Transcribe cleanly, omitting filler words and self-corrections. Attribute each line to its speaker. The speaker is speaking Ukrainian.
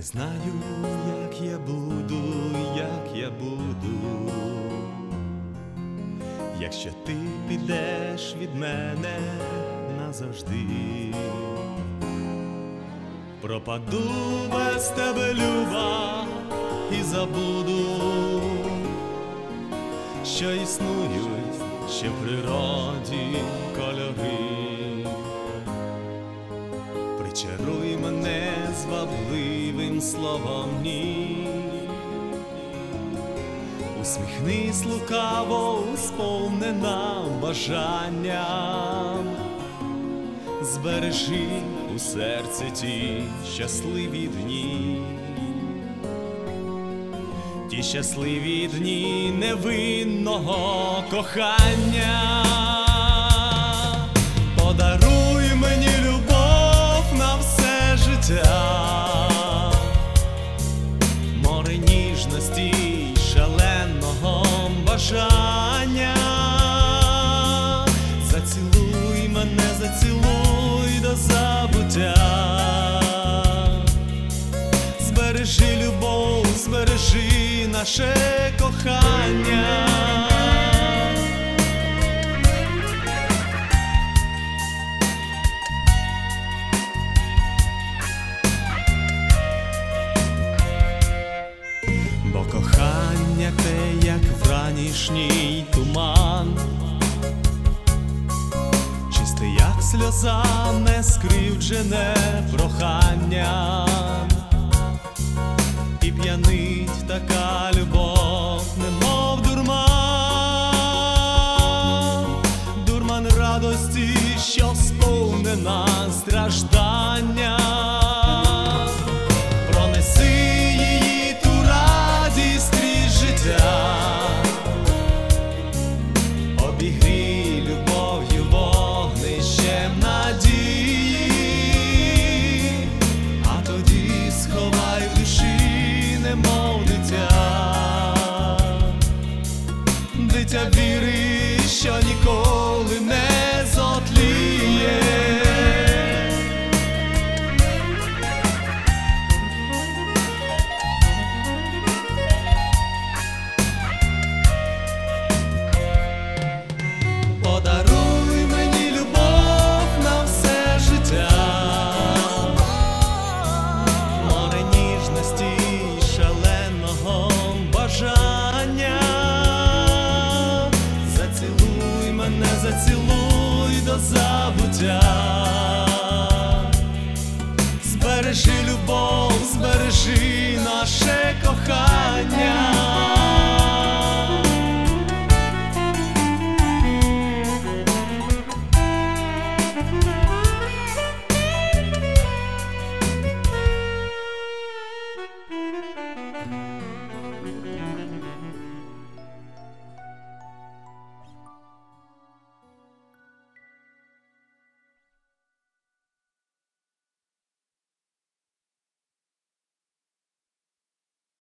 Speaker 1: знаю, як я буду, якщо ти підеш від мене назавжди. Пропаду без тебе, люба, і забуду, що існують ще в природі кольори. Причаруй мене звабливим словом «ні», усміхнись лукаво, сповнена бажанням, збережи у серці ті щасливі дні, ті щасливі дні невинного кохання. Подаруй мені любов на все життя, море ніжності й шаленого бажання. Зацілуй мене, зацілуй до забуття, збережи любов, збережи наше кохання. Бо кохання те, як вранішній туман, чисте, як сльоза, не скривджене проханням. І п'янить така любов, немов дурман, дурман радості, що сповнена стражданням.